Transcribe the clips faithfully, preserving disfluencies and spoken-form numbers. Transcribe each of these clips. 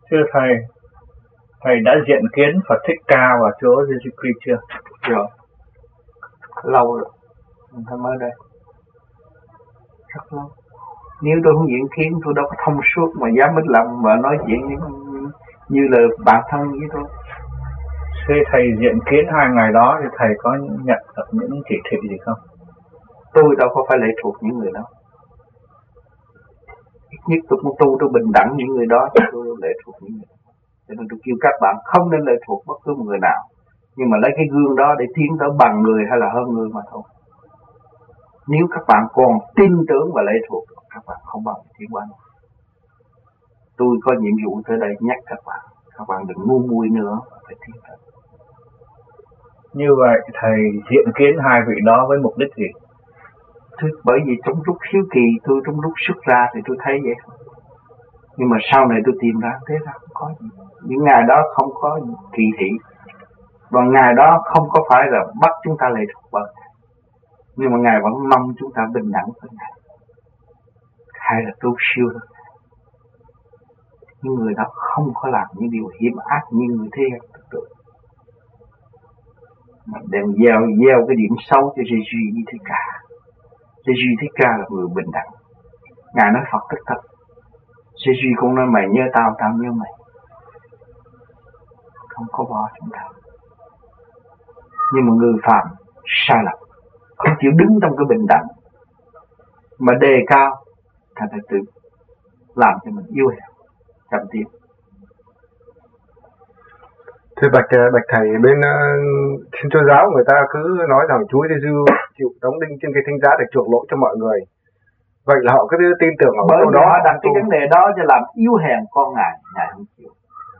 Thưa thầy, thầy đã diện kiến Phật Thích Ca và Chúa Giêsu Christ chưa? Rồi, lâu rồi, mình phải mới đây, rất lâu. Nếu tôi không diện kiến, tôi đâu có thông suốt mà dám mít lòng và nói chuyện như, như là bạn thân với tôi. Khi thầy diện kiến hai ngày đó thì thầy có nhận được những chỉ thị gì không? Tôi đâu có phải lệ thuộc những người đó. Ít nhất tôi muốn tu tôi bình đẳng những người đó, chứ tôi lệ thuộc những người đó. Cho nên tôi kêu các bạn không nên lệ thuộc bất cứ một người nào, nhưng mà lấy cái gương đó để tiến tới bằng người hay là hơn người mà thôi. Nếu các bạn còn tin tưởng và lệ thuộc, các bạn không bao giờ tiến qua nữa. Tôi có nhiệm vụ tới đây nhắc các bạn, các bạn đừng ngu muội nữa, phải tiến tới. Như vậy thầy diện kiến hai vị đó với mục đích gì? Thứ bởi vì trong lúc hiếu kỳ tôi, trong lúc xuất ra thì tôi thấy vậy. Nhưng mà sau này tôi tìm ra thế ra không có gì. Những ngày đó không có kỳ thị, và ngày đó không có phải là bắt chúng ta lệ thuộc vào. Nhưng mà Ngài vẫn mong chúng ta bình đẳng với Ngài, hay là tu siêu hơn. Những người đó không có làm những điều hiểm ác như người thế gian tưởng tượng, mà đem gieo gieo cái điểm xấu cho Giê-xu như thế cả. Giê-xu thế ca là người bình đẳng. Ngài nói Phật tức thật. Giê-xu cũng nói mày nhớ tao, tao nhớ mày. Không có bỏ chúng ta. Nhưng mà người phàm sai lầm, không chịu đứng trong cái bình đẳng, mà đề cao, thành phải tự làm cho mình yêu hẹp, chậm tiến. Thưa bạch bạch thầy, bên uh, Thiên Chúa giáo người ta cứ nói rằng Chúa Giêsu chịu đóng đinh trên cái thánh giá để chuộc lỗi cho mọi người. Vậy là họ cứ tin tưởng ở bởi câu đó. Họ đặt cái vấn đề đó cho làm yếu hèn con Ngài, Ngài không chịu.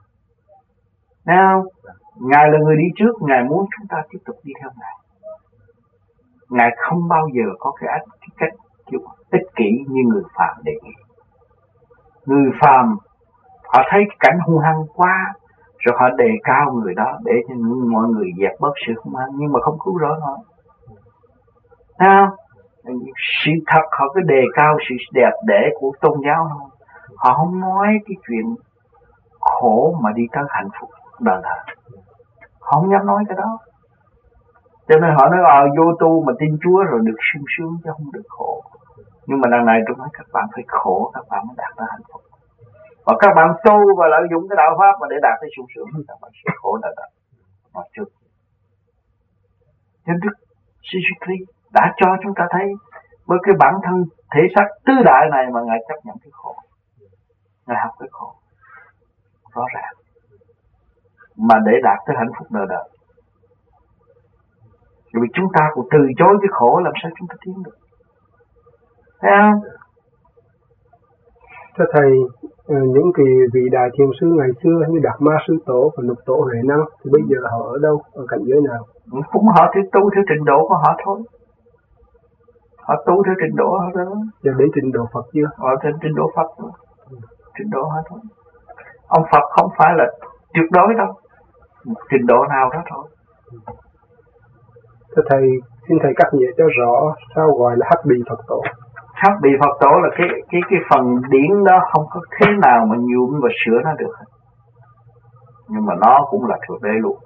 Nào, Ngài là người đi trước, Ngài muốn chúng ta tiếp tục đi theo Ngài. Ngài không bao giờ có cái, cái cách kiểu ích kỷ như người phàm đề nghị. Người phàm họ thấy cảnh hung hăng quá, rồi họ đề cao người đó để cho mọi người dẹp bớt sự hung hăng, nhưng mà không cứu rỗi họ. Nào, sự thật họ cứ đề cao sự đẹp đẽ của tôn giáo thôi. Họ không nói cái chuyện khổ mà đi tới hạnh phúc đời đời. Họ không dám nói cái đó. Cho nên họ nói ờ vô tu mà tin Chúa rồi được sung sướng chứ không được khổ. Nhưng mà lần này tôi nói các bạn phải khổ, các bạn mới đạt tới hạnh phúc. Và các bạn tu và lợi dụng cái đạo pháp mà để đạt tới sung sướng, các bạn sẽ khổ đời đời. Nói trước. Nên Đức Giêsu Christ đã cho chúng ta thấy với cái bản thân thể xác tứ đại này mà Ngài chấp nhận cái khổ. Ngài học cái khổ. Rõ ràng. Mà để đạt tới hạnh phúc đời đời. Vì chúng ta cũng từ chối cái khổ, làm sao chúng ta tiến được? Thấy không? Thưa thầy, những cái vị đại thiền sư ngày xưa như Đạt Ma Sư Tổ và Lục Tổ Huệ Năng thì bây giờ họ ở đâu, ở cảnh giới nào? Cũng họ thì tu theo trình độ của họ thôi. Họ tu theo trình độ họ đó. Giờ đến trình độ Phật chưa? Họ trên trình độ Phật thôi. Trình độ họ thôi. Ông Phật không phải là tuyệt đối đâu. Một trình độ nào đó thôi. Thưa thầy, xin thầy cắt nghĩa cho rõ sao gọi là hắc bì Phật Tổ. Hắc bì Phật Tổ là cái cái cái phần điển đó không có thế nào mà nhuộm và sửa nó được. Nhưng mà nó cũng là thuộc đế luôn.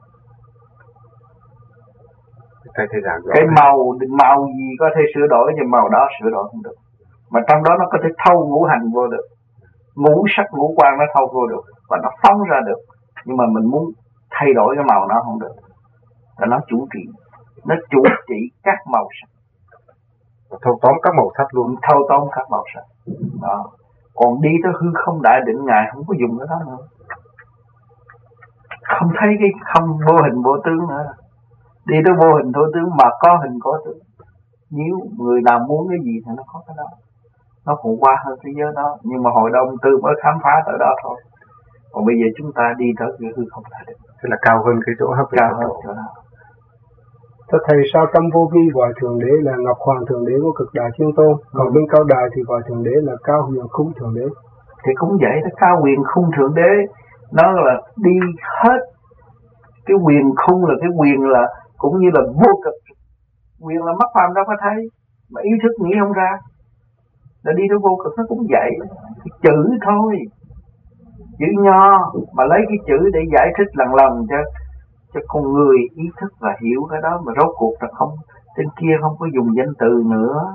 Thầy, thầy giảng rõ cái màu màu gì có thể sửa đổi, nhưng màu đó sửa đổi không được. Mà trong đó nó có thể thâu ngũ hành vô được, ngũ sắc ngũ quan nó thâu vô được và nó phóng ra được. Nhưng mà mình muốn thay đổi cái màu nó không được. Và nó chủ trị, nó chủ trị các màu sắc, thâu tóm các màu sắc luôn, thâu tóm các màu sắc. Đó. Còn đi tới hư không đại định, Ngài không có dùng cái đó nữa. Không thấy cái không vô hình vô tướng nữa. Đi tới vô hình vô tướng mà có hình có tướng. Nếu người nào muốn cái gì thì nó có cái đó. Nó cũng qua hơn thế giới đó. Nhưng mà hồi đông tư mới khám phá tới đó thôi. Còn bây giờ chúng ta đi tới cái hư không đại định. Thế là cao hơn cái chỗ hấp cao hơn chỗ đó. Thưa thầy, sao trong vô vi gọi Thượng Đế là Ngọc Hoàng Thượng Đế của Cực Đại Thiên Tôn, còn ừ. bên Cao Đài thì gọi Thượng Đế là Cao Huyền Khung Thượng Đế? Thì cũng vậy đó, Cao Huyền Khung Thượng Đế nó là đi hết. Cái huyền khung là cái quyền là cũng như là vô cực. Quyền là mắt phàm đâu có thấy, mà ý thức nghĩ không ra. Là đi tới vô cực nó cũng vậy, cái chữ thôi. Chữ nho mà lấy cái chữ để giải thích lần lần cho cho con người ý thức và hiểu cái đó, mà rốt cuộc là không, trên kia không có dùng danh từ nữa.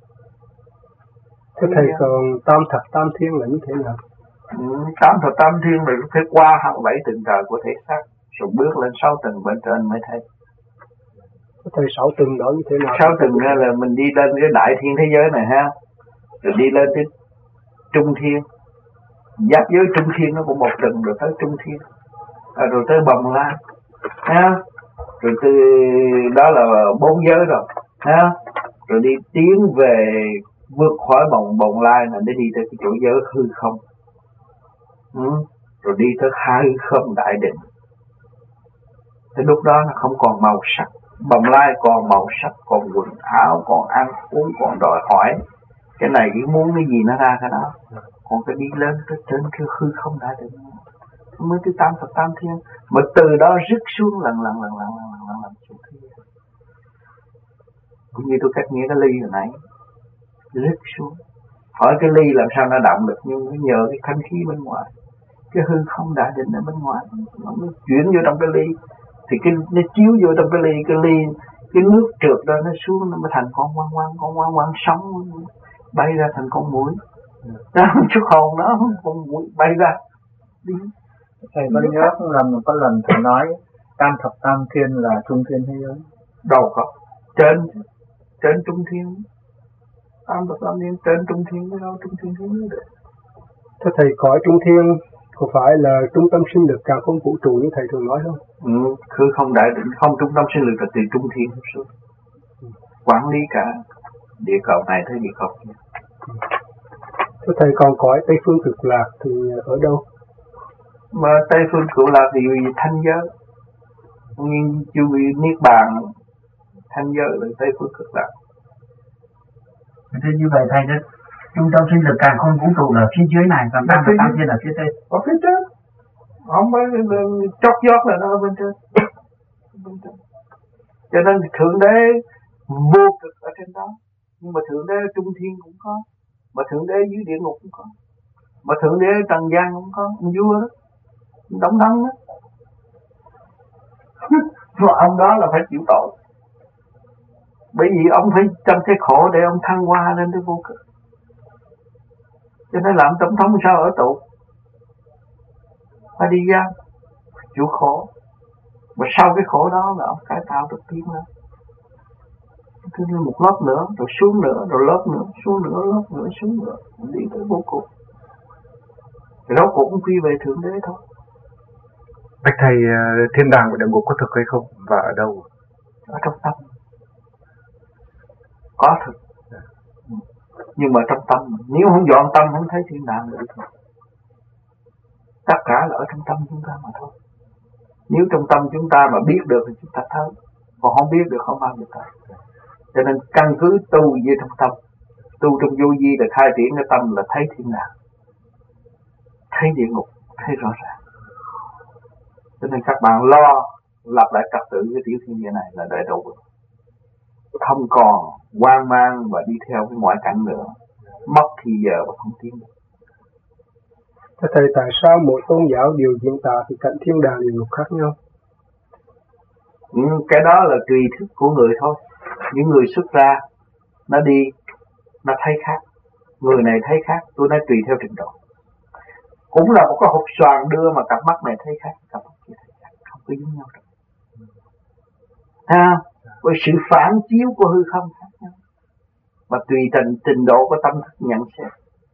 Thế thầy còn tam thập tam thiên là như thế nào? Ừ, tám thập tam thiên là phải qua hai mươi bảy tầng trời của thể xác, rồi bước lên sáu tầng bên trên mới thấy. Thế thầy sáu tầng đó như thế nào? Sáu tầng ra là mình đi lên cái đại thiên thế giới này ha, rồi đi lên tới trung thiên, giáp giới trung thiên nó cũng một tầng, rồi tới trung thiên, à, rồi tới bồng lai ha, rồi từ đó là bốn giới rồi ha, rồi đi tiến về vượt khỏi bồng bồng lai là để đi tới cái chỗ giới hư không, ừ. Rồi đi tới hai hư không đại định. Tới lúc đó nó không còn màu sắc, bồng lai còn màu sắc, còn quần áo, còn ăn uống, còn đòi hỏi cái này cái muốn cái gì nó ra cái đó. Còn cái đi lên tới trên cái hư không đại định mới tới tam thập tam thiên, mà từ đó rứt xuống lần lần lần lần lần lần lần xuống thiên. Cũng như tôi cách nghĩa cái ly hồi nãy, rứt xuống. Hỏi cái ly làm sao nó động được, nhưng nó nhờ cái thanh khí bên ngoài, cái hư không đại định ở bên ngoài, nó mới chuyển vô trong cái ly, thì cái nó chiếu vô trong cái ly, cái ly cái nước trượt đó nó xuống, nó mới thành con quăng quăng con quăng quăng sống bay ra thành con muỗi. Đó, chút hồn đó, con muỗi bay ra đi. Thầy có nhớ lần có lần thầy nói tam thập tam thiên là trung thiên thế giới? Đâu có, trên trên trung thiên, tam thập tam thiên trên trung thiên, cái đâu trung thiên thế giới được. Thế thầy cõi trung thiên có phải là trung tâm sinh lực cả không vũ trụ như thầy thường nói không? Ừ, khứ không đại định, không trung tâm sinh lực là từ trung thiên xuống, quản lý cả địa cầu này tới địa cầu kia. Thế thầy còn cõi Tây phương cực lạc thì ở đâu? Mà Tây phương cực lạc thì thanh giới, nhưng chưa niết bàn, thanh giới là Tây phương cực lạc. Thế như vậy thầy đó, trung tâm sinh lực càng không vũ trụ là phía dưới này, còn tam thập tam thiên là phía trên. Ở phía trên, không phải chót vót là nó ở bên trên. Bên trên. Cho nên thượng đế vô cực ở trên đó, nhưng mà thượng đế ở trung thiên cũng có, mà thượng đế dưới địa ngục cũng có, mà thượng đế ở trần gian cũng có, ông vua đó, đóng đóng đó. Mà ông đó là phải chịu tội, bởi vì ông phải trong cái khổ để ông thăng hoa lên tới vô cực. Cho nên làm tổng thống sao ở tù, phải đi ra chịu khổ, và sau cái khổ đó là ông cải tạo được tiến lên. Cứ như một lớp nữa, rồi xuống nữa, rồi lớp nữa, xuống nữa, lớp nữa, xuống nữa, đi tới vô cùng. Rồi đó cũng quy về thượng đế thôi. Bạch thầy, thiên đàng và địa ngục có thực hay không, và ở đâu? Ở trong tâm. Có thực. Nhưng mà trong tâm, nếu không dọn tâm không thấy thiên đàng được thôi. Tất cả là ở trong tâm chúng ta mà thôi. Nếu trong tâm chúng ta mà biết được thì chúng ta thấy, còn không biết được không bao giờ thấy. Cho nên căn cứ tu về trong tâm, tu trong vô vi là khai triển cái tâm là thấy thiên đàng, thấy địa ngục, thấy rõ ràng. Cho nên các bạn lo lập lại trật tự cái tiểu thiên địa này là đầy đủ, không còn hoang mang và đi theo cái ngoại cảnh nữa, mất thì giờ và không tiến được. Thế thầy, tại sao mỗi tôn giáo đều diễn tả thì cảnh thiên đàng địa ngục khác nhau? Ừ, cái đó là tùy thức của người thôi. Những người xuất ra nó đi nó thấy khác, người này thấy khác, tôi nói tùy theo trình độ. Cũng là một cái hộp xoàn đưa mà cặp mắt này thấy khác, cặp mắt kia thấy khác, không có giống nhau đâu. Ha, với sự phản chiếu của hư không khác nhau, mà tùy trình trình độ của tâm thức nhận xét,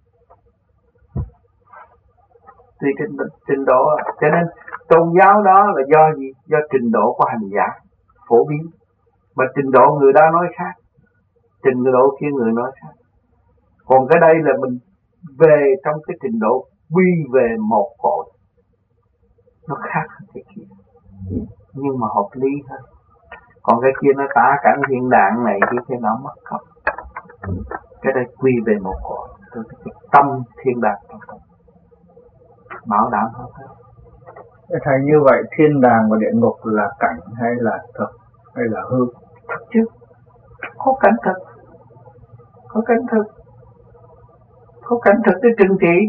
tùy trình trình độ. Cho nên tôn giáo đó là do gì? Do trình độ của hành giả phổ biến, mà trình độ người đó nói khác, trình độ kia người nói khác. Còn cái đây là mình về trong cái trình độ quy về một cội, nó khác hơn cái kia, nhưng mà hợp lý hơn. Còn cái kia nó tả cảnh thiên đàng này kia kia nó mất không. Cái đây quy về một cội, cái tâm thiên đàng trong tâm, bảo đảm hơn hết. Thầy, như vậy thiên đàng và địa ngục là cảnh hay là thực hay là hư? Thực chứ, có cảnh thực, có cảnh thực, có cảnh thực để trừng trị,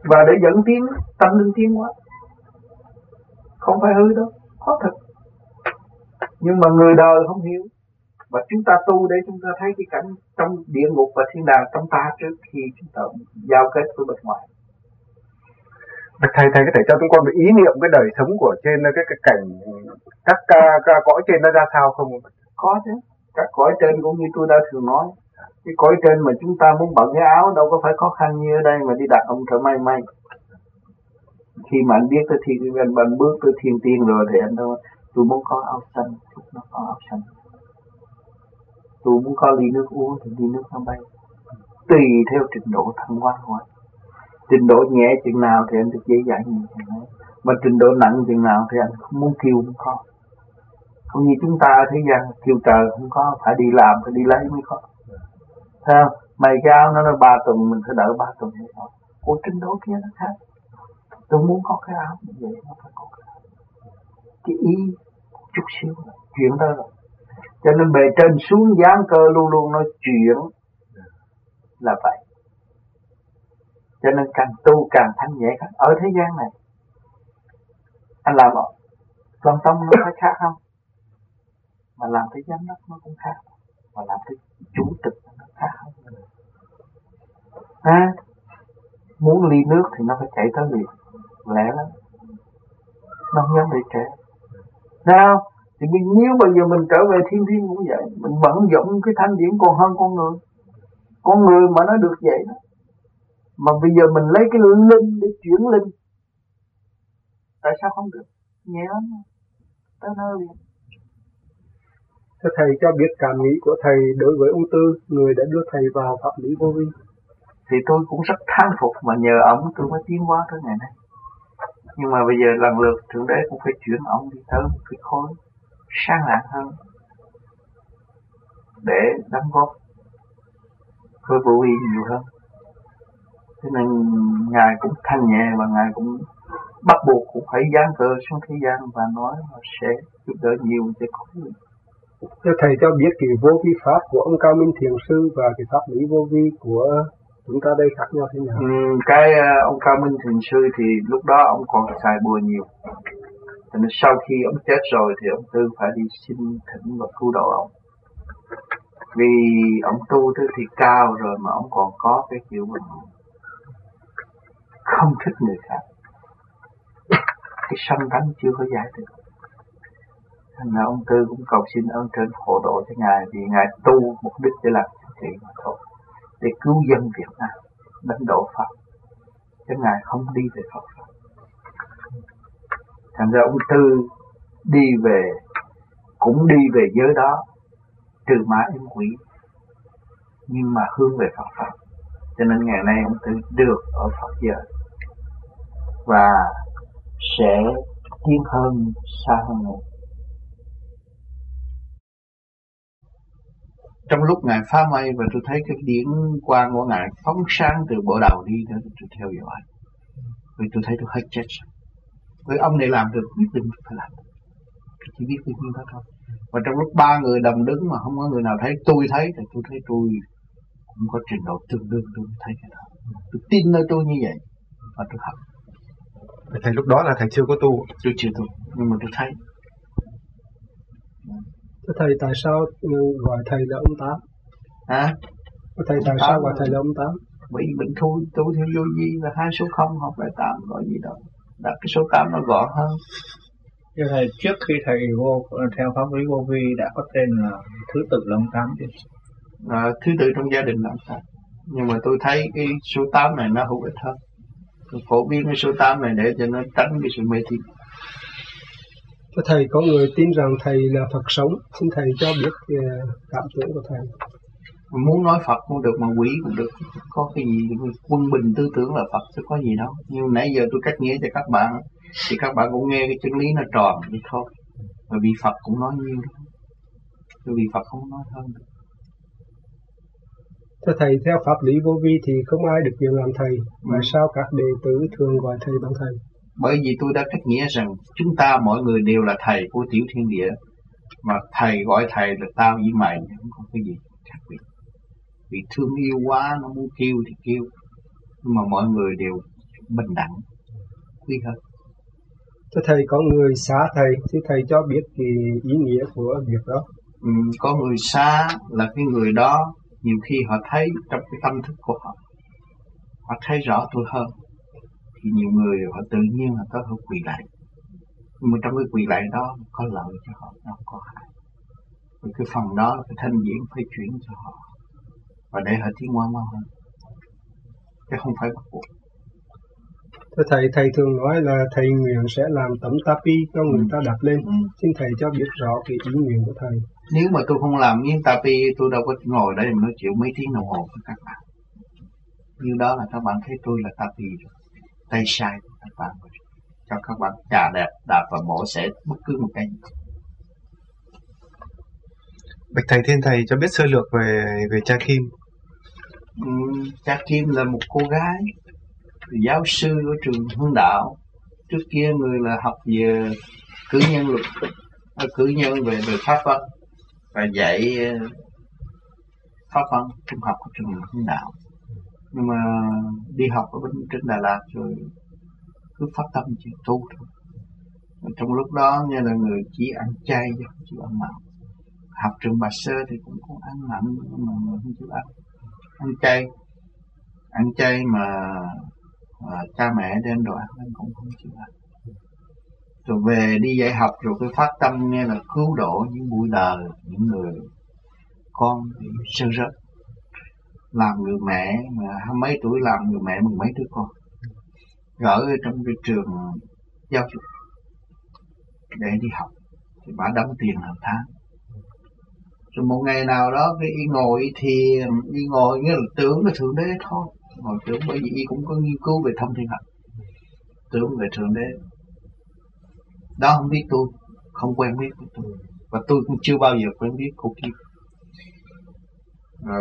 và để dẫn tiến tâm linh tiến hóa. Không phải hư đâu, có thật. Nhưng mà người đời không hiểu. Và chúng ta tu để chúng ta thấy cái cảnh trong địa ngục và thiên đàng trong ta trước khi chúng ta giao kết với bên ngoài. Thầy thầy có thể cho chúng con một ý niệm cái đời sống của trên cái cái cảnh các ca, ca cõi trên nó ra sao không? Có chứ. Các cõi trên cũng như tôi đã thường nói. Cái cõi trên mà chúng ta muốn bận cái áo đâu có phải khó khăn như ở đây mà đi đặt ông thợ may may. Khi mà anh biết tới thiên anh, anh bước tới thiên tiên rồi thì anh đâu tôi muốn có áo xanh, nó có áo xanh. Tôi muốn có ly nước uống thì ly nước nó bay. Tùy theo trình độ thăng hoa thôi. Trình độ nhẹ chừng nào thì anh được dễ dãi như thế này. Mà trình độ nặng chừng nào thì anh không muốn kêu không có. Không như chúng ta thế gian kêu trời không có, phải đi làm, phải đi lấy mới có. Thấy không? Mày cái áo nó nói ba tuần mình phải đợi ba tuần mới có. Ủa trình độ kia nó khác. Tôi muốn có cái áo như vậy nó phải có cái áo. Cái ý chút xíu là chuyện đó rồi. Cho nên bề trên xuống giáng cơ luôn luôn nói chuyện là vậy. Cho nên càng tu càng thanh nhẹ khác. Ở thế gian này anh làm quan tâm nó phải khác không? Mà làm tới giám đốc nó cũng khác. Mà làm tới chủ tịch nó khác không? À, muốn ly nước thì nó phải chạy tới liền. Lẽ lắm. Nó không dám để trễ. Sao? Thì mình, nếu bây giờ mình trở về thiên thiên cũng vậy. Mình vận dụng cái thanh điển còn hơn con người. Con người mà nó được vậy đó. Mà bây giờ mình lấy cái linh để chuyển linh. Tại sao không được? Nhẹ lắm. Tới nơi liền. Thưa thầy cho biết cảm nghĩ của thầy đối với ông Tư, người đã đưa thầy vào pháp lý vô vi. Thì tôi cũng rất thán phục mà nhờ ông tôi mới tiến hóa tới ngày nay. Nhưng mà bây giờ lần lượt Thượng Đế cũng phải chuyển ông đi tới một cái khối sáng lạng hơn để đóng góp với vô vi nhiều hơn. Cho nên Ngài cũng thanh nhẹ và Ngài cũng bắt buộc cũng phải giáng cơ xuống thế gian và nói là sẽ giúp đỡ nhiều cho khối. Thưa thầy cho biết cái vô vi pháp của ông Cao Minh Thiền Sư và cái pháp lý vô vi của chúng ta đây khác nhau thế nào? Ừ, cái uh, ông Cao Minh Thiền Sư thì lúc đó ông còn xài bùa nhiều. Cho nên sau khi ông chết rồi thì ông Tư phải đi xin thỉnh và cứu độ ông. Vì ông tu tới thì cao rồi mà ông còn có cái kiểu mà không thích người khác. Cái sân tánh chưa có giải được. Thành ra ông Tư cũng cầu xin ơn trên hộ độ cho Ngài. Vì Ngài tu mục đích để làm chính trị mà thôi. Để cứu dân Việt Nam, đánh đổ Pháp. Chứ Ngài không đi về Phật Pháp. Thành ra ông Tư đi về, cũng đi về giới đó, trừ ma êm quỷ, nhưng mà hướng về Phật Pháp. Cho nên ngày nay ông Tư được ở Phật giới và sẽ tiến hơn, xa hơn nữa. Trong lúc Ngài phá mây và tôi thấy cái điển quang của Ngài phóng sáng từ bộ đầu đi nữa, tôi theo dõi. Vì tôi thấy tôi hết chết. Với ông này làm được, nhất định phải làm được. Tôi chỉ biết cái như đó thôi. Và trong lúc ba người đồng đứng mà không có người nào thấy, tôi thấy thì tôi thấy tôi cũng có trình độ tương đương, tôi thấy cái đó. Tôi tin nơi tôi như vậy và tôi học. Thầy lúc đó là thầy chưa có tu. Tôi chưa tu, nhưng mà tôi thấy. Thưa thầy tại sao gọi thầy là ông Tám? Hả? Thầy tại sao gọi thầy là ông Tám? Bởi vì mình tu, tu theo vô vi là hai số không học lại tám gọi gì đâu. Đặt cái số tám nó gọn hơn. Thưa thầy, trước khi thầy vô theo pháp lý vô vi đã có tên là thứ tự là ông Tám chứ? À, thứ tự trong gia đình là ông Tám. Nhưng mà tôi thấy cái số tám này nó hữu ích hơn. Tôi phổ biến cái số tám này để cho nó tránh cái sự mê tín. Thưa thầy, có người tin rằng thầy là Phật sống, xin thầy cho biết cảm tưởng của thầy. Muốn nói Phật cũng được mà quỷ cũng được, có cái gì quân bình tư tưởng là Phật chứ có gì đâu. Nhưng nãy giờ tôi cách nghĩa cho các bạn thì các bạn cũng nghe cái chân lý nó tròn vậy thôi. Bởi vì Phật cũng nói nhiều đó. Bởi vì Phật không nói hơn được. Thưa thầy, theo pháp lý vô vi thì không ai được quyền làm thầy. Tại ừ. sao các đệ tử thường gọi thầy bằng thầy? Bởi vì tôi đã cách nghĩa rằng chúng ta mọi người đều là thầy của tiểu thiên địa. Mà thầy gọi thầy là tao với mày, không có cái gì khác biệt. Vì thương yêu quá, nó muốn kêu thì kêu. Nhưng mà mọi người đều bình đẳng, quý hơn. Thưa thầy, có người xá thầy, thì thầy cho biết cái ý nghĩa của việc đó. Ừ, có người xa là cái người đó nhiều khi họ thấy trong cái tâm thức của họ, họ thấy rõ tôi hơn, thì nhiều người họ tự nhiên là có họ quỳ lại, nhưng mà trong cái quỳ lại đó có lợi cho họ, nó không có hại. Vì cái phần đó là cái thanh điển phải chuyển cho họ và để họ tiến hóa mau hơn, chứ không phải bắt buộc. Thưa thầy, thầy thường nói là thầy nguyện sẽ làm tấm tapi cho người ừ. ta đặt lên. ừ. Xin thầy cho biết rõ cái ý nguyện của thầy. Nếu mà tôi không làm miếng tapi, tôi đâu có ngồi đây mà nói chuyện mấy tiếng đồng hồ với các bạn. Như đó là các bạn thấy tôi là tapi rồi, tay sai của các bạn rồi. Cho các bạn trà đẹp, đạp và mổ xẻ bất cứ một cái. Bạch thầy, thiên thầy cho biết sơ lược về về cha Kim. Ừ, cha Kim là một cô gái giáo sư ở trường Hương Đạo. Trước kia người là học về cử nhân luật, cử nhân về về pháp văn và dạy pháp văn trung học ở trường Hương Đạo. Nhưng mà đi học ở bên trên Đà Lạt rồi cứ phát tâm chỉ tu thôi. Và trong lúc đó như là người chỉ ăn chay chứ không chịu ăn mặn. Học trường Bà Sơ thì cũng có ăn mặn nhưng mà không chịu ăn. Ăn chay, ăn chay mà à, cha mẹ đem đồ ăn nên cũng không chịu ăn. Rồi về đi dạy học rồi cái phát tâm nghe là cứu độ những bụi đời, những người con bị sơ rớt. Làm người mẹ mà hai mấy tuổi làm người mẹ mừng mấy đứa con, gỡ ở trong cái trường giáo dục để đi học thì bà đóng tiền hàng tháng. Rồi một ngày nào đó cái y ngồi thì y ngồi nghĩa là tưởng về Thượng Đế thôi, ngồi tưởng, bởi vì y cũng có nghiên cứu về thông thiên học, tưởng về Thượng Đế. Đó không biết tôi, không quen biết với tôi, và tôi cũng chưa bao giờ quen biết cô Kim. Rồi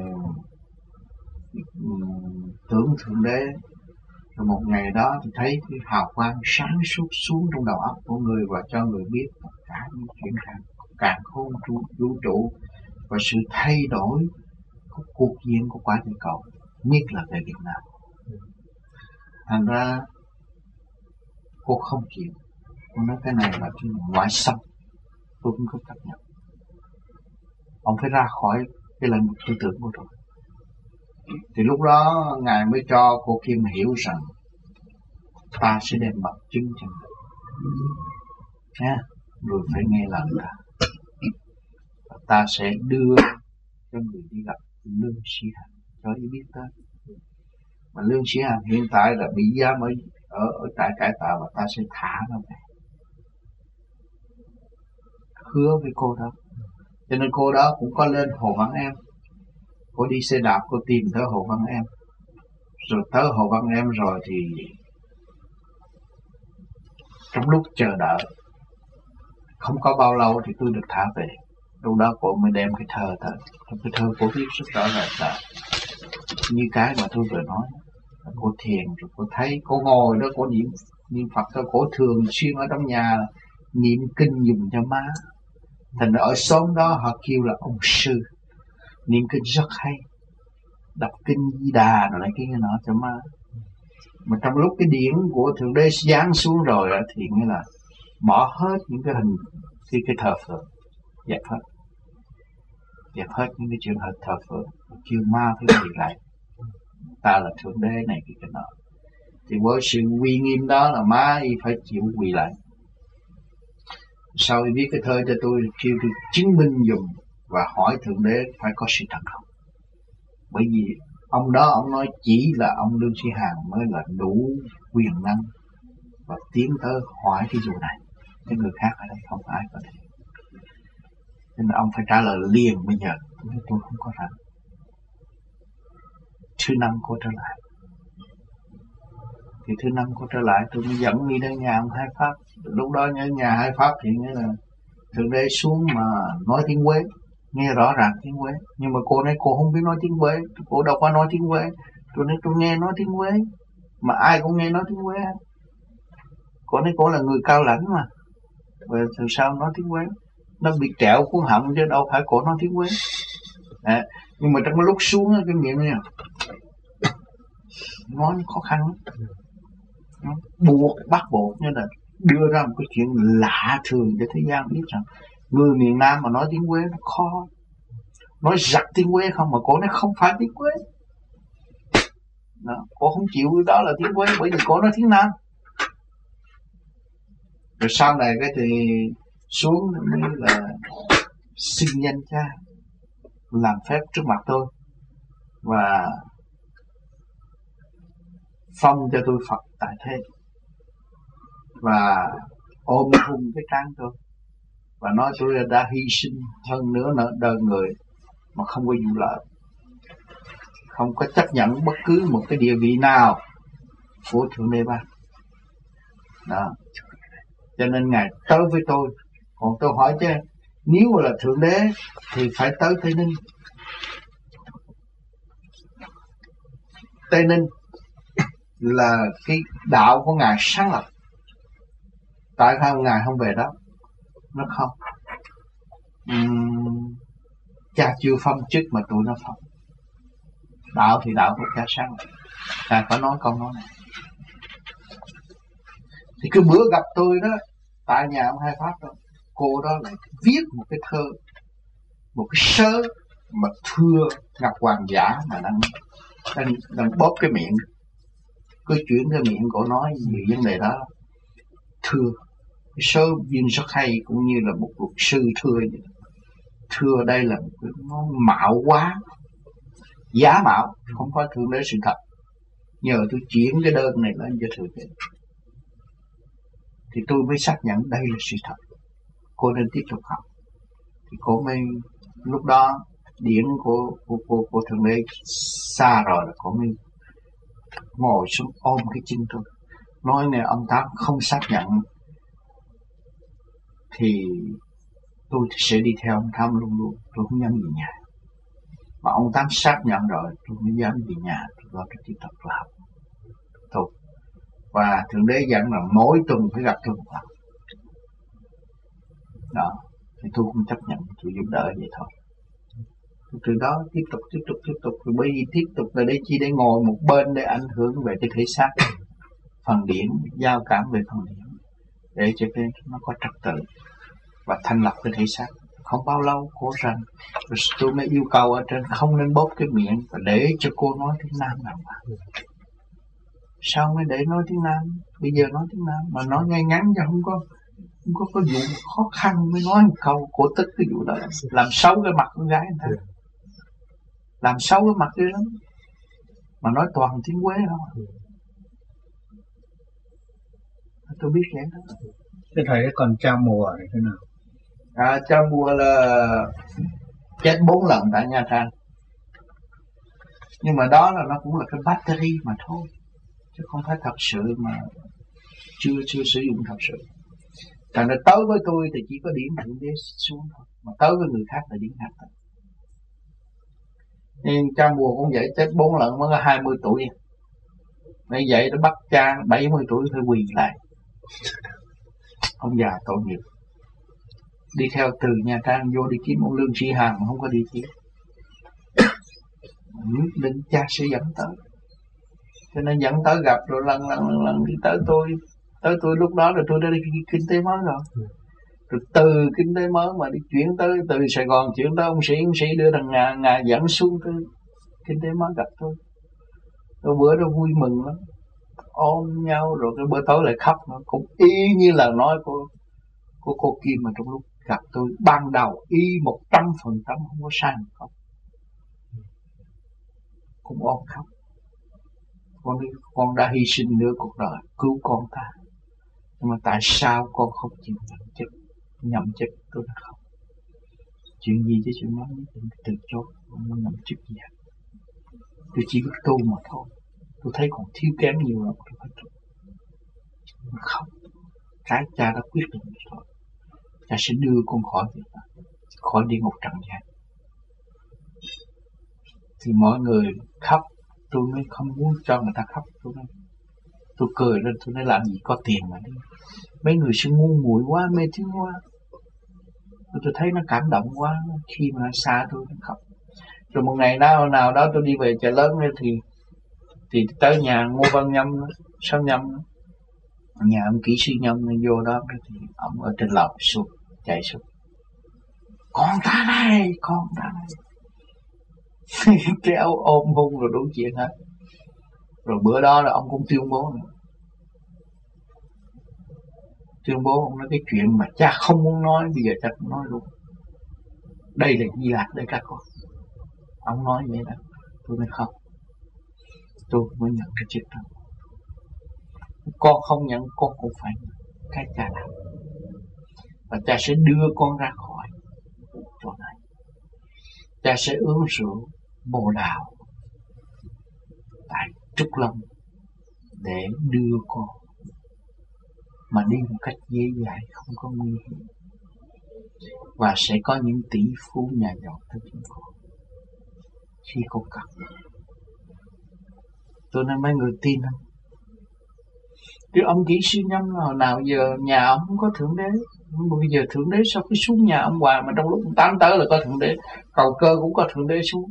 tưởng Thượng Đế. Rồi một ngày đó thì thấy cái hào quang sáng suốt xuống trong đầu óc của người và cho người biết tất cả những chuyện càng càng khôn vũ trụ và sự thay đổi của cuộc diện của quả địa cầu, nhất là về Việt Nam. Thành ra cô không chịu, cô nói cái này là chuyện ngoại xâm, tôi cũng không chấp nhận. Ông phải ra khỏi cái lần tư tưởng của tôi. Thì lúc đó Ngài mới cho cô Kim hiểu rằng ta sẽ đem bằng chứng cho người. Nha, người phải nghe lời ta. Và ta sẽ đưa cho người đi gặp Lương Sĩ Hằng cho ý biết tới. Mà Lương Sĩ Hằng hiện tại là bị giam ở, ở, ở tại cải tạo và ta sẽ thả nó về. Hứa với cô đó. Cho nên cô đó cũng có lên Hồ Văn Em. Cô đi xe đạp, cô tìm tới Hồ Văn Em. Rồi tới Hồ Văn Em rồi thì trong lúc chờ đợi không có bao lâu thì tôi được thả về. Lúc đó cô mới đem cái thơ tới. Trong cái thơ cô viết rất rõ ràng là như cái mà tôi vừa nói. Cô thiền rồi cô thấy, cô ngồi đó cô niệm niệm Phật thôi. Cô thường xuyên ở trong nhà niệm kinh dùng cho má. Thành ra ở xóm đó họ kêu là ông sư. Niệm kinh rất hay, đọc kinh Di Đà rồi lại cái cái nọ cho má. Mà trong lúc cái điển của Thượng Đế giáng xuống rồi thì nghĩa là bỏ hết những cái hình cái, cái thờ phượng, dẹp hết, dẹp hết những cái chuyện thờ phượng, kêu ma phải quỳ lại, ta là Thượng Đế này cái cái nọ. Thì với sự uy nghiêm đó là má y phải chịu quỳ lại. Sau khi viết cái thơ cho tôi, kêu tôi chứng minh dùng và hỏi Thượng Đế phải có sự thật không. Bởi vì ông đó ông nói chỉ là ông Lương Sĩ Hằng mới là đủ quyền năng và tiến tới hỏi cái vụ này, cái người khác ở đây không ai có thể. Nên là ông phải trả lời liền bây giờ. Tôi nói tôi không có rảnh. Thứ năm cô trở lại. Thì thứ năm cô trở lại tôi mới dẫn đi đến nhà ông Hai Pháp. Lúc đó nhớ nhà Hai Pháp thì nghĩa là Thượng Đế xuống mà nói tiếng Quế, nghe rõ ràng tiếng Quế. Nhưng mà cô nói cô không biết nói tiếng Quế, cô đâu có nói tiếng Quế. Tôi nói tôi nghe nói tiếng Quế, mà ai cũng nghe nói tiếng Quế. Cô nói cô là người cao lãnh mà, và từ sao nói tiếng Quế? Nó bị trẹo cuốn họng chứ đâu phải cô nói tiếng Quế. À, nhưng mà trong cái lúc xuống cái miệng này nói khó khăn lắm. buộc bắt buộc như là đưa ra một cái chuyện lạ thường cho thế gian biết rằng người miền Nam mà nói tiếng Quế nó khó, nói giặc tiếng Quế không mà cô nói không phải tiếng Quế. Đó, cô không chịu đó là tiếng Quế bởi vì cô nói tiếng Nam. Rồi sau này cái thì xuống mới là xin danh cha làm phép trước mặt tôi và phong cho tôi Phật tại thế và ôm hung cái trán tôi và nói tôi đã hy sinh hơn nữa nợ đời người mà không có vụ lợi, không có chấp nhận bất cứ một cái địa vị nào của Thượng Đế ban. Đó, cho nên Ngài tới với tôi. Còn tôi hỏi chứ nếu là Thượng Đế thì phải tới Tây Ninh. Tây Ninh là cái đạo của Ngài sáng lập. Tại sao Ngài không về đó? Nó không. Uhm, cha chưa phong chức mà tụi nó phong. Đạo thì đạo của cha sáng lập. Ngài phải nói câu nói này. Thì cái bữa gặp tôi đó, tại nhà ông Hai Pháp đó, cô đó lại viết một cái thơ, một cái sớ mà thưa Ngọc Hoàng giả mà đang, đang, đang bóp cái miệng, cứ chuyển cái miệng cổ nói về vấn đề đó. Thưa, cái sớ viên rất hay cũng như là một luật sư thưa vậy. Thưa đây là một cái nó mạo quá, giả mạo, không phải Thượng Đế sự thật. Nhờ tôi chuyển cái đơn này lên cho Thượng Đế thì tôi mới xác nhận đây là sự thật. Cô nên tiếp tục học. Thì cô mới lúc đó điển của của của, của Thượng Đế xa rồi là cô mới ngồi xuống ôm cái chân tôi nói nè ông Tám không xác nhận thì tôi sẽ đi theo ông Tám luôn luôn, tôi không dám về nhà. Mà ông Tám xác nhận rồi tôi mới dám về nhà, tôi có cái tiếp tục làm thôi. Và Thượng Đế dặn là mỗi tuần phải gặp tôi một lần. Đó, thì tôi cũng chấp nhận, tôi giúp đỡ vậy thôi. Từ đó tiếp tục, tiếp tục, tiếp tục. Rồi bởi vì tiếp tục là để chi? Để ngồi một bên để ảnh hưởng về cái thể xác, phần điển, giao cảm về phần điển, để cho cái nó có trật tự và thành lập cái thể xác. Không bao lâu cô rằng, rồi tôi mới yêu cầu ở trên không nên bóp cái miệng và để cho cô nói tiếng Nam nào mà. Sao mới để nói tiếng Nam? Bây giờ nói tiếng Nam mà nói ngay ngắn cho không có không có cái vụ khó khăn mới nói một câu. Cổ tức cái vụ đó làm xấu cái mặt con gái người ta, làm xấu cái mặt kia lắm. Mà nói toàn tiếng Quế không. Tôi biết vậy đó. Thế thầy còn cha mùa này thế nào? À, cha mùa là chết bốn lần tại Nha Trang. Nhưng mà đó là nó cũng là cái battery mà thôi, chứ không phải thật sự mà chưa chưa sử dụng thật sự. Thành ra tới với tôi thì chỉ có điểm Thượng Đế xuống thôi, mà tới với người khác là điểm khác thôi. Nhưng cha mùa cũng vậy, chết bốn lần mới có hai mươi tuổi. Bởi vậy nó bắt cha bảy mươi tuổi phải quỳ lại. Ông già tội nghiệp. Đi theo từ Nha Trang vô đi kiếm ông Lương Sĩ Hằng mà không có đi kiếm. Nhất định cha sẽ dẫn tới. Cho nên dẫn tới gặp rồi lần lần lần lần đi tới tôi. Tới tôi lúc đó là tôi đã đi kinh tế mới rồi. Rồi từ kinh tế mới mà đi chuyển tới từ Sài Gòn chuyển tới ông Sĩ, ông Sĩ đưa thằng Ngà, Ngà dẫn xuống cái kinh tế mới gặp tôi. Tôi bữa đó vui mừng lắm, ôm nhau rồi cái bữa tối lại khóc nữa, cũng y như là nói của của cô Kim mà trong lúc gặp tôi ban đầu y một trăm phần trăm không có sai một câu, cũng ôm khóc. Con con đã hy sinh nửa cuộc đời cứu con ta, nhưng mà tại sao con không chịu nhận chức? Nhậm chức tôi đã không. Chuyện gì chứ chuyện nói nhất định từ chối, không muốn nhậm chức gì hết. Tôi chỉ biết tu mà thôi. Tôi thấy còn thiếu kém nhiều lắm, tôi phải tu. Không, cái cha đã quyết định rồi. Cha sẽ đưa con khỏi việc đó, khỏi địa ngục trần gian. Thì mọi người khóc, tôi mới không muốn cho người ta khóc. Tôi nói, tôi cười lên, tôi nói làm gì có tiền mà đi. Mấy người sẽ ngu muội quá, mê tín quá. Tôi thấy nó cảm động quá khi mà xa tôi nó khóc. Rồi một ngày nào nào đó tôi đi về chợ lớn thì thì tới nhà Ngô Văn Nhâm, Sáu Nhâm, Nhà ông kỹ sư Nhông vô đó thì ông ở trên lầu xuống chạy xuống, con ta đây, con ta đây. Kéo ôm hôn rồi đủ chuyện hết. Rồi bữa đó là ông cũng tuyên bố nữa. Tuyên bố ông nói cái chuyện mà cha không muốn nói, bây giờ cha cũng nói luôn. Đây là Di Lạc đây các con. Ông nói vậy đó. Tôi nói không, tôi mới nhận cái chuyện đó. Con không nhận, con cũng phải nhận cái cha làm. Và cha sẽ đưa con ra khỏi chỗ này. Cha sẽ uống rượu bồ đào tại Trúc Long để đưa con, mà đi một cách dễ dãi, không có nguy hiểm. Và sẽ có những tỷ phú nhà giàu tới chúng con khi con cần. Tôi nói mấy người tin không? Chứ ông kỹ sư Nhâm hồi nào giờ nhà ông không có Thượng Đế. Bây giờ Thượng Đế sao cứ xuống nhà ông hoài, mà trong lúc tám tới là có Thượng Đế, cầu cơ cũng có Thượng Đế xuống.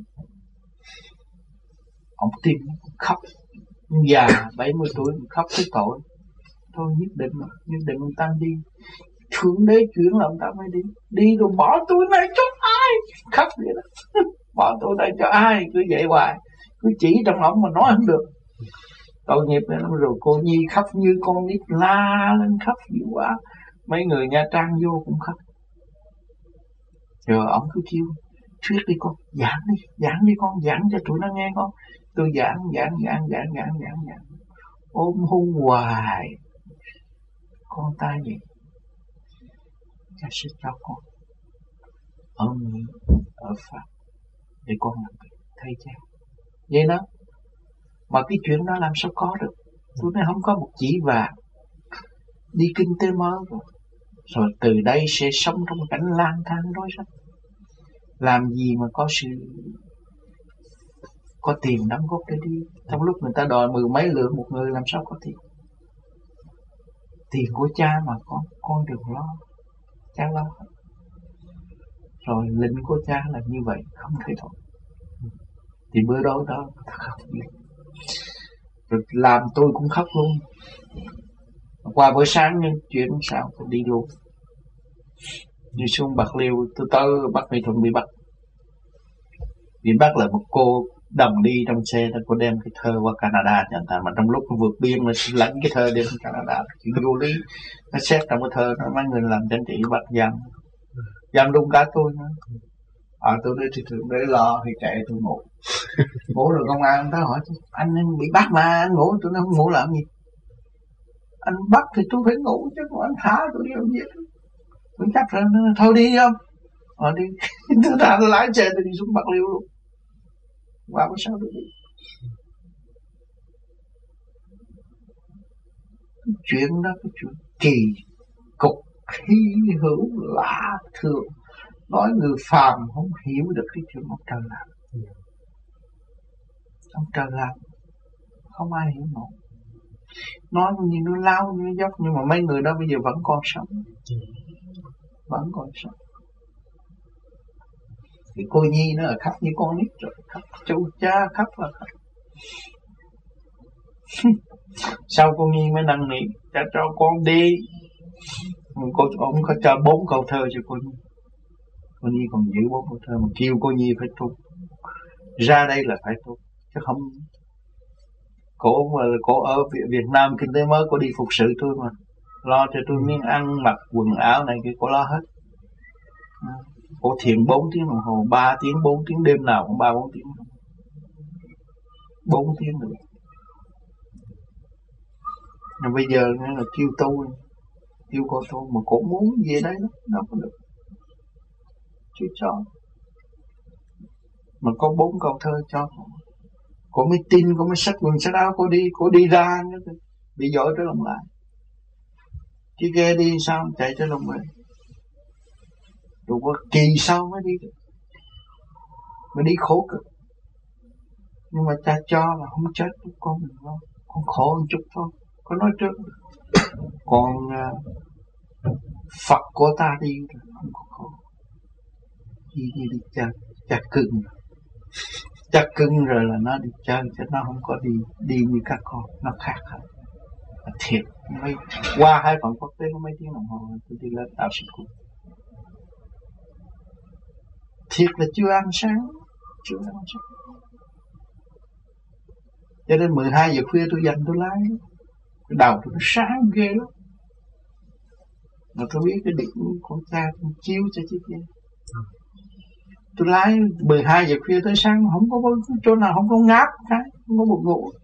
Ông tin, khóc, già bảy mươi tuổi khóc cái tội. Thôi nhất định mà, nhất định ông ta đi. Thượng Đế chuyển là ông ta mới đi. Đi rồi bỏ tôi này cho ai? Khóc vậy đó. Bỏ tôi này cho ai? Cứ vậy hoài. Cứ chỉ trong lòng mà nói không được. Tội nghiệp này lắm. Rồi cô Nhi khóc như con nít la lên khóc dữ quá. Mấy người Nha Trang vô cũng khóc. Rồi ông cứ kêu thuyết đi con, giảng đi, giảng đi con, giảng cho tụi nó nghe con. Tôi giảng, giảng, giảng, giảng, giảng, giảng, giảng. Ôm hôn hoài. Con ta gì? Cha sẽ cho con ở Mỹ, ở Pháp để con làm việc thay cha. Vậy đó. Mà cái chuyện đó làm sao có được? Tôi nói không có một chỉ vàng. Đi kinh tế mới rồi. Rồi từ đây sẽ sống trong cảnh lang thang đối sách. Làm gì mà có sự có tiền đóng góp để đi. Trong lúc người ta đòi mười mấy lượng một người, làm sao có tiền? Tiền của cha mà con, con đừng lo. Cha lo. Rồi lệnh của cha là như vậy, không thể thôi. Thì bữa đó đó khóc gì. Rồi làm tôi cũng khóc luôn. Qua bữa sáng nhưng chuyện sao tôi đi luôn. Đi xuống Bạc Liêu, tôi tới Bắc Mỹ Thuận bị bắt. Bị bắt là một cô đồng đi trong xe, cô đem cái thơ qua Canada cho người ta, mà trong lúc vượt biên là lãnh cái thơ đem qua Canada. Chuyện vô lý, nó xét trong cái thơ, nó mấy người làm chính trị bắt giam, giam luôn cả tôi nữa. À, tôi đi thì Thượng Đế lo thì chạy tôi ngủ. Ngủ rồi công an ta hỏi anh bị bắt mà anh ngủ, tôi nói không ngủ làm gì. Anh bắt thì tôi phải ngủ chứ, còn anh thả tôi đi làm gì. Tôi chắc là thôi đi không? Ờ đi. Tôi thả tôi lái xe tôi đi xuống Bạc Liêu luôn. Qua bữa sau tôi đi. Cái chuyện đó, cái chuyện kỳ cục hy hữu lạ thường. Nói người phàm không hiểu được cái chuyện ông trời làm. Ông trời làm không ai hiểu nổi. Nói như nó lao như nó dốc, nhưng mà mấy người đó bây giờ vẫn còn sống. Vẫn còn sống. Thì cô Nhi nó là khóc như con nít rồi, khóc chú cha khóc là khóc. Sau cô Nhi mới năn nỉ cha cho con đi. Cô ông có cho bốn câu thơ cho cô Nhi. Cô Nhi còn giữ bốn câu thơ mà kêu cô Nhi phải tu. Ra đây là phải tu, chứ không. Cô mà cô ở Việt Nam kinh tế mới, cô đi phục sự tôi mà, lo cho tôi miếng ăn mặc quần áo này kia cô lo hết. Cô thiền bốn tiếng đồng hồ, ba tiếng bốn tiếng, đêm nào cũng ba bốn tiếng, bốn tiếng rồi. Nhưng bây giờ nó là kêu tu, kêu cô tu mà cô muốn về đây đó, đâu có được, chưa cho. Mà có bốn câu thơ cho cô. Cô mới tin, cô mới xách quần xách áo, cô đi, cô đi ra nữa, bị dội trở lòng lại. Chứ ghê đi sao chạy trở lòng lại. Rồi có kỳ sau mới đi được. Mới đi khổ cực. Nhưng mà cha cho là không chết con mình đâu. Con khổ một chút thôi. Có nói trước. Còn uh, Phật của ta đi không có khổ. Đi đi đi cha, cha cưng. Cha cưng rồi là nó đi chơi, chứ nó không có đi đi như các con, nó khác hơn. Thiệt mới qua hai phần quốc tế có mấy tiếng đồng hồ tôi đi lên đạo sĩ cụ. Thiệt là chưa ăn sáng, chưa ăn sáng. Cho đến mười hai giờ khuya tôi dành tôi lái, cái đầu tôi nó sáng ghê lắm. Mà tôi biết cái điện con cha con chiếu cho chiếc kia. Tôi lái mười hai giờ khuya tới sáng không có chỗ nào không có ngáp cái, không có buồn ngủ.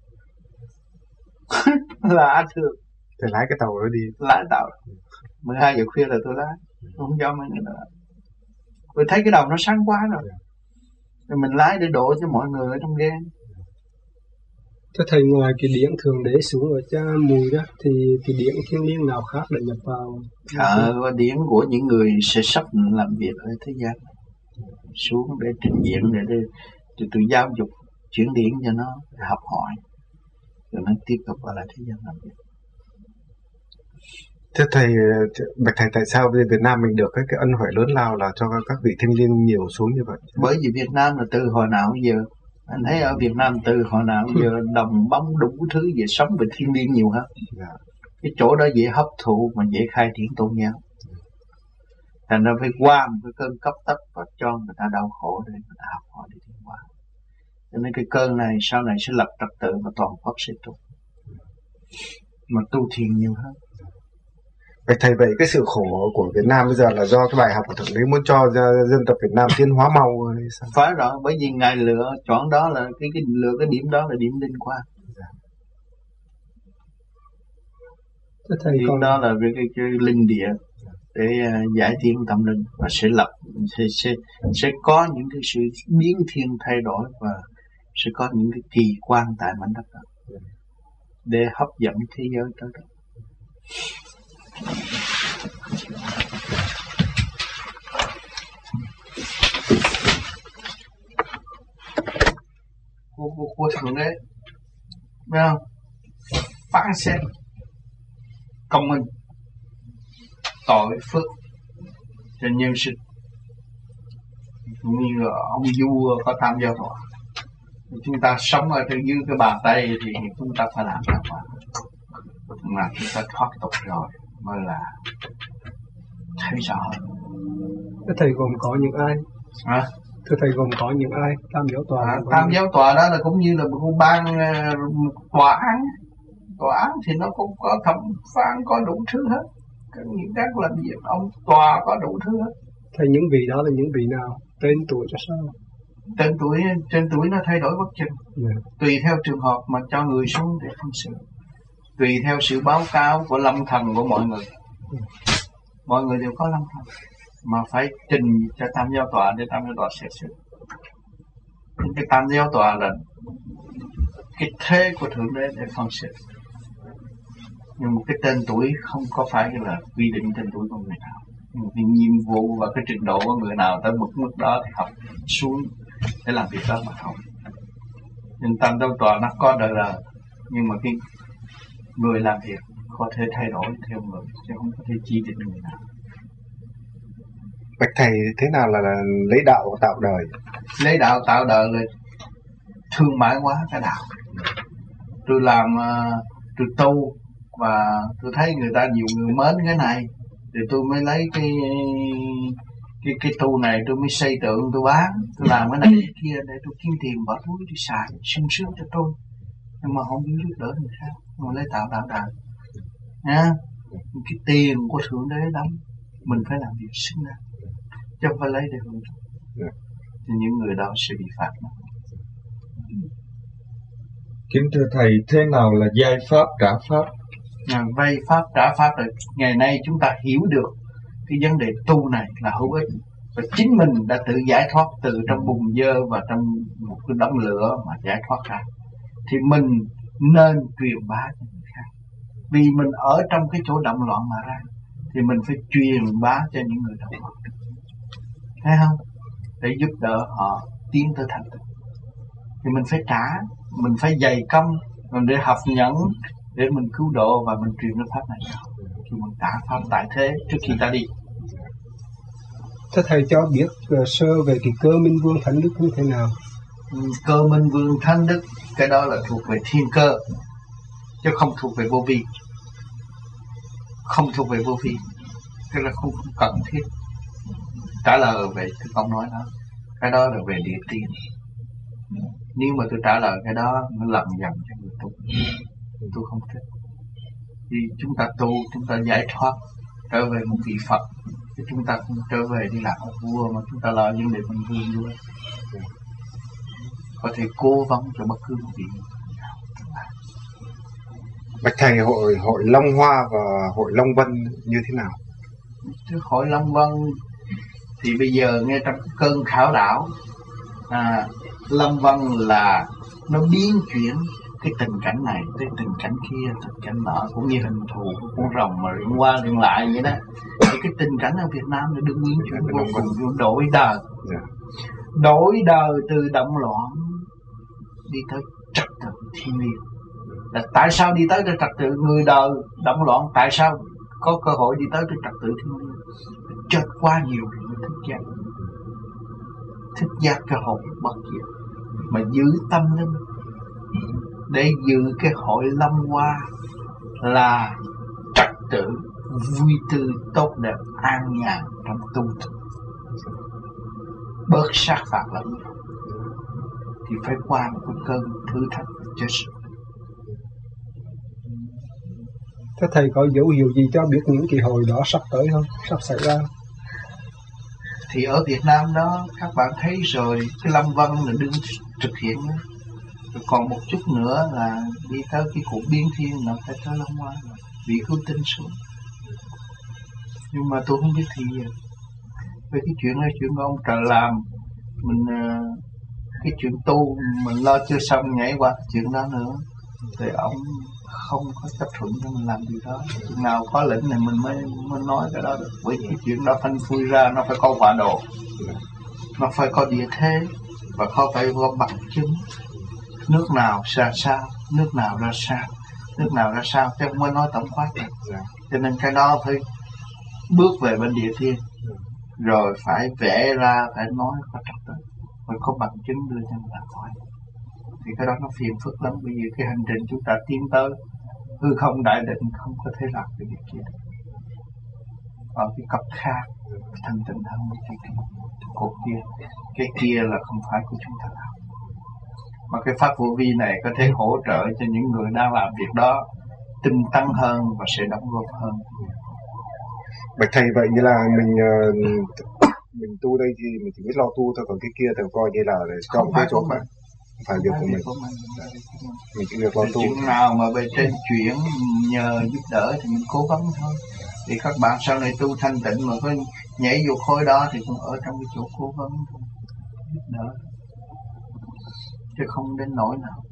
Lạ thường. Thì lái cái tàu đó đi. Lái tàu. mười hai giờ khuya là tôi lái, tôi không cho mấy người nữa. Tôi thấy cái đầu nó sáng quá rồi. Rồi mình lái để đổ cho mọi người ở trong ghe. Thưa thầy, ngoài cái điển thường để xuống ở cha mùi đó thì cái điển thiên liêng nào khác đã nhập vào? Ờ, điển của những người sẽ sắp làm việc ở thế gian xuống để trình diện, để, để, để tôi giáo dục chuyển điển cho nó, để học hỏi, rồi nó tiếp tục vào lại thế gian làm việc. Thưa thầy, bạch thầy, tại sao Việt Nam mình được cái, cái ân huệ lớn lao là cho các vị thiên liêng nhiều xuống như vậy? Bởi vì Việt Nam là từ hồi nào bây giờ, anh thấy ở Việt Nam từ hồi nào bây giờ đồng bóng đủ thứ về sống về thiên liêng nhiều hơn. Dạ. Cái chỗ đó dễ hấp thụ mà dễ khai triển tôn giáo. Thành ra phải qua một cái cơn cấp tấp và cho người ta đau khổ để người ta học hỏi để tiến hóa. Cho nên cái cơn này sau này sẽ lập trật tự và toàn pháp sẽ tu. Mà tu thiền nhiều hơn. Vậy thầy, vậy cái sự khổ của Việt Nam bây giờ là do cái bài học của Thượng Đế muốn cho dân tộc Việt Nam tiến hóa mau hay sao? Phải rồi, bởi vì Ngài lựa chọn đó là cái, cái lựa cái điểm đó là điểm linh quan. Thưa thầy, điểm còn... đó là cái, cái, cái linh địa để uh, giải tiến tâm linh và sẽ lập sẽ, sẽ sẽ có những cái sự biến thiên thay đổi và sẽ có những cái kỳ quan tại mảnh đất đó để hấp dẫn thế giới tới đó. Của, của, của Thượng Đế, biết không? Phán xét công minh, tội phước cho nhân sinh. Như ông vua có tam giao tọa, chúng ta sống ở trên dưới cái bàn tay thì chúng ta phải làm sao mà mà chúng ta thoát tục rồi mới là thấy rõ. Thưa thầy, gồm có những ai? À? Thưa thầy, gồm có những ai? Tam giáo tòa. À, tam giáo tòa đó là cũng như là một ban uh, tòa án. Tòa án thì nó cũng có thẩm phán, có đủ thứ hết. Những các làm việc ông tòa có đủ thứ hết. Thầy, những vị đó là những vị nào? Tên tuổi cho sao? Tên tuổi tên tuổi nó thay đổi bất chừng. Yeah. Tùy theo trường hợp mà cho người xuống để phân xử. Tùy theo sự báo cáo của lâm thần của mọi người. Yeah. Mọi người đều có lâm thần mà phải trình cho tam giáo tòa để tam giáo tòa xét xử. Cái tam giáo tòa là cái thế của Thượng Đế để phân xử. Nhưng một cái tên tuổi không có phải là quy định tên tuổi của người nào. Nhưng cái nhiệm vụ và cái trình độ của người nào tới một mức đó thì học xuống để làm việc đó mà không. Nhưng tam giáo tòa nó có đời đời, nhưng mà cái người làm việc có thể thay đổi theo người, chứ không có thể chỉ định người nào. Bạch thầy, thế nào là, là lấy đạo tạo đời? Lấy đạo tạo đời là thương mại hóa cái đạo. Tôi làm, tôi tu và tôi thấy người ta nhiều người mến cái này, thì tôi mới lấy cái cái cái tu này tôi mới xây tượng tôi bán, tôi làm cái này cái kia để tôi kiếm tiền bỏ túi tôi xài sung sướng cho tôi, nhưng mà không biết giúp đỡ người khác, mà lấy tạo đạo đời nha. Cái tiền của Thượng Đế đóng, mình phải làm việc xứng đáng, chứ không phải lấy để hưởng thụ. Yeah. Thì những người đó sẽ bị phạt. Kính thưa thầy, thế nào là giai pháp trả pháp? À, vay pháp trả pháp là ngày nay chúng ta hiểu được cái vấn đề tu này là hữu ích, và chính mình đã tự giải thoát từ trong bùn dơ và trong một cái đống lửa mà giải thoát ra, thì mình nên truyền bá cho người khác. Vì mình ở trong cái chỗ động loạn mà ra, thì mình phải truyền bá cho những người động loạn, thấy không? Để giúp đỡ họ tiến tới thành tựu. Thì mình phải trả, mình phải dày công, mình để học nhẫn, để mình cứu độ và mình truyền cái pháp này ra. Thì mình trả pháp tại thế trước khi ta đi. Thưa thầy, cho biết uh, sơ về cái cơ minh vương thánh đức như thế nào? Cơ minh vương thánh đức, cái đó là thuộc về thiên cơ. chứ không thuộc về vô vi. Không thuộc về vô vi, tức là không, không cần thiết. Trả lời về cái câu nói đó, cái đó là về địa tiên. Nếu mà tôi trả lời cái đó nó lầm nhầm cho người tu, tôi không thích. Vì chúng ta tu, chúng ta giải thoát, trở về một vị Phật, chứ chúng ta không trở về đi làm vua mà chúng ta lo vấn đề bình thường luôn. Có thể cố vấn cho bất cứ một vị. Bạch thầy, hội hội Long Hoa và hội Long Vân như thế nào? Cái hội Long Vân thì bây giờ nghe trong cơn khảo đảo, à, Long Vân là nó biến chuyển cái tình cảnh này tới tình cảnh kia, tình cảnh nọ, cũng như hình thù của con rồng mà luyện qua luyện lại vậy đó. Thì cái tình cảnh ở Việt Nam nó được biến chuyển vô cùng, đổi đời, đổi đời từ động loạn đi tới trật tự thiên liêng. Là tại sao đi tới cái trật tự người đời động loạn? Tại sao có cơ hội đi tới cái trật tự thiên liêng? Chết quá nhiều rồi mới thức giác, thức giác cái hồn bất diệt, mà giữ tâm linh để giữ cái hội Long Hoa là trật tự vui tươi tốt đẹp an nhàn trong tu thực, bớt sát phạt lẫn nhau, thì phải qua một cái cơn thử thách cho sự. Thế thầy có dấu hiệu gì cho biết những kỳ hội đó sắp tới không? Sắp xảy ra? Thì ở Việt Nam đó các bạn thấy rồi, cái Long Vân là đương thực hiện đó. Rồi còn một chút nữa là đi tới cái cuộc biến thiên là phải tới Long Hoa, vì cứu tinh xuống. Nhưng mà tôi không biết thì về cái chuyện này, chuyện của ông trời làm, mình cái chuyện tu mình lo chưa xong nhảy qua chuyện đó nữa, thì ông không có chấp thuận cho mình làm gì đó. Chừng nào có lệnh này mình mới, mới nói cái đó được. Bởi cái chuyện đó phanh phui ra nó phải có quả đồ, nó phải có địa thế, và không phải có bằng chứng. Nước nào ra sao, nước nào ra sao, nước nào ra sao, chứ không mới nói tổng quát được. Cho nên cái đó phải bước về bên địa thiên, rồi phải vẽ ra, phải nói có trật tự, phải có bằng chứng đưa cho người ta khỏi. Thì cái đó nó phiền phức lắm, bởi vì cái hành trình chúng ta tiến tới hư không đại định không có thể làm cái việc kia được. Ở cái cấp khác thanh tịnh hơn cái kia, cột kia, cái kia là không phải của chúng ta làm. Mà cái pháp vô vi này có thể hỗ trợ cho những người đang làm việc đó tinh tấn hơn và sẽ đóng góp hơn. Bạch thầy, vậy như là mình mình tu đây thì mình chỉ biết lo tu thôi, còn cái kia thì coi như là để cho một cái chỗ khác. Phải việc của mình. Mình chỉ việc lo tu. Chuyện nào mà bề trên chuyển nhờ giúp đỡ thì mình cố gắng thôi. Thì các bạn sau này tu thanh tịnh mà có nhảy vô khối đó thì cũng ở trong cái chỗ cố gắng thôi, giúp đỡ, chứ không đến nỗi nào.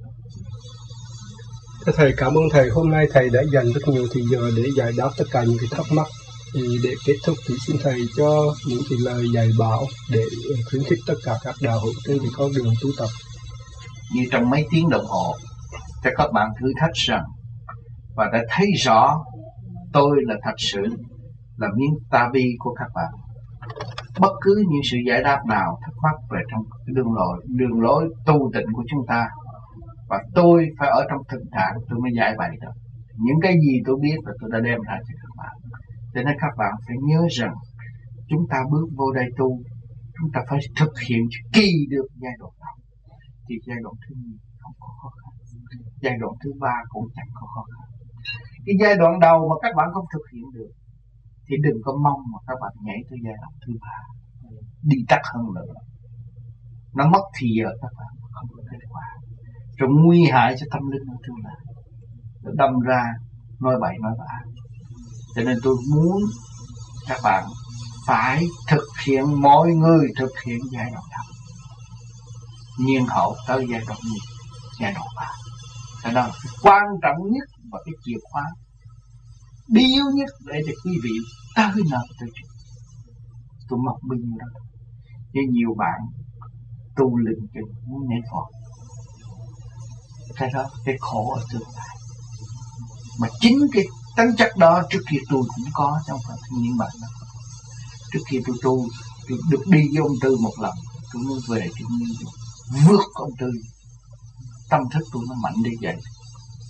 Thầy cảm ơn thầy, hôm nay thầy đã dành rất nhiều thời giờ để giải đáp tất cả những cái thắc mắc. Thì để kết thúc thì xin thầy cho những cái lời dạy bảo để khuyến khích tất cả các đạo hữu trên con đường tu tập. Như trong mấy tiếng đồng hồ cho các bạn thử thách rằng và đã thấy rõ tôi là thật sự là miếng ta vi của các bạn. Bất cứ những sự giải đáp nào thắc mắc về trong cái đường lối đường lối tu tịnh của chúng ta, và tôi phải ở trong thực trạng tôi mới giải bày được. Những cái gì tôi biết là tôi đã đem ra cho các bạn. Cho nên các bạn phải nhớ rằng chúng ta bước vô đây tu, chúng ta phải thực hiện kỳ được giai đoạn đầu. Thì giai đoạn thứ nhì không có khó khăn, giai đoạn thứ ba cũng chẳng có khó khăn. Cái giai đoạn đầu mà các bạn không thực hiện được thì đừng có mong mà các bạn nhảy tới giai đoạn thứ ba, đi tắt hơn nữa. Nó mất thì giờ các bạn không có kết quả, rồi nguy hại cho tâm linh ở tương lai, nó đâm ra nói bậy nói bạ. Cho nên tôi muốn các bạn phải thực hiện, mọi người thực hiện giai đoạn đầu, nhiên hậu tới giai đoạn nhì, giai đoạn ba. Cái đó là cái quan trọng nhất và cái chìa khóa bí yếu nhất để cho quý vị tới nơi tới chỗ. Tôi mong bao nhiêu đó. Nhưng nhiều bạn tu lình chừng muốn nhảy vọt. Cái đó cái khổ ở tương lai. Mà chính cái tính chất đó trước kia tôi cũng có, trong phần những bạn đó. Trước kia tôi tu, tôi được đi với ông Tư một lần, tôi muốn về tôi muốn vượt ông Tư. Tâm thức tôi nó mạnh đi vậy.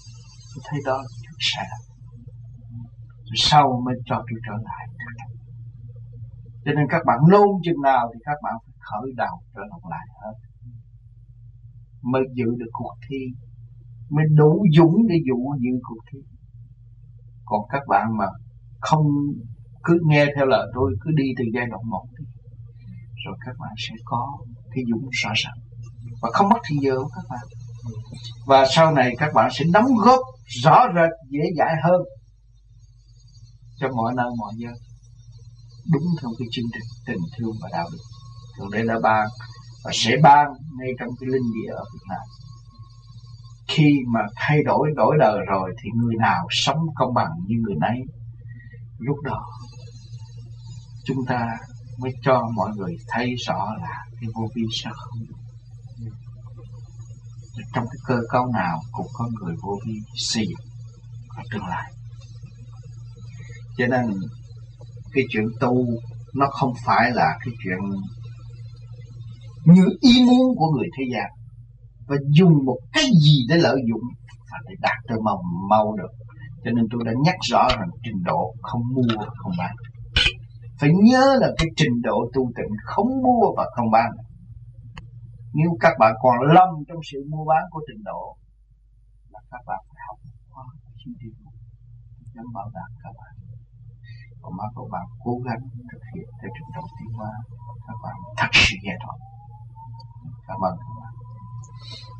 Tôi thấy đó là chuyện sai lầm. Rồi sau mới cho tôi trở lại. Cho nên các bạn nôn chừng nào thì các bạn phải khởi đầu trở lại hết, mới giữ được cuộc thi, mới đủ dũng để dụ giữ cuộc thi. Còn các bạn mà không cứ nghe theo lời tôi, cứ đi từ giai đoạn một đi, rồi các bạn sẽ có cái dũng rõ ràng và không mất thời giờ của các bạn. Và sau này các bạn sẽ đóng góp rõ rệt, dễ dãi hơn cho mọi nơi mọi nơi, đúng theo cái chương trình tình thương và đạo đức Thượng Đế đã ban và sẽ ban ngay trong cái linh địa ở Việt Nam. Khi mà thay đổi đổi đời rồi thì người nào sống công bằng như người nấy, lúc đó chúng ta mới cho mọi người thấy rõ là cái vô vi sẽ không được. Trong cái cơ cấu nào cũng có người vô vi xây dựng ở tương lai. Cho nên cái chuyện tu nó không phải là cái chuyện như ý muốn của người thế gian và dùng một cái gì để lợi dụng và để đạt tới mau mau được. Cho nên tôi đã nhắc rõ rằng trình độ không mua không bán. Phải nhớ là cái trình độ tu tịnh không mua và không bán. Nếu các bạn còn lâm trong sự mua bán của trình độ là các bạn phải học khóa chi tiết. Tôi dám bảo đảm các bạn. Còn mà các bạn cố gắng thực hiện theo trình độ tiến hóa, các bạn thật sự giải thoát. Cảm ơn các bạn.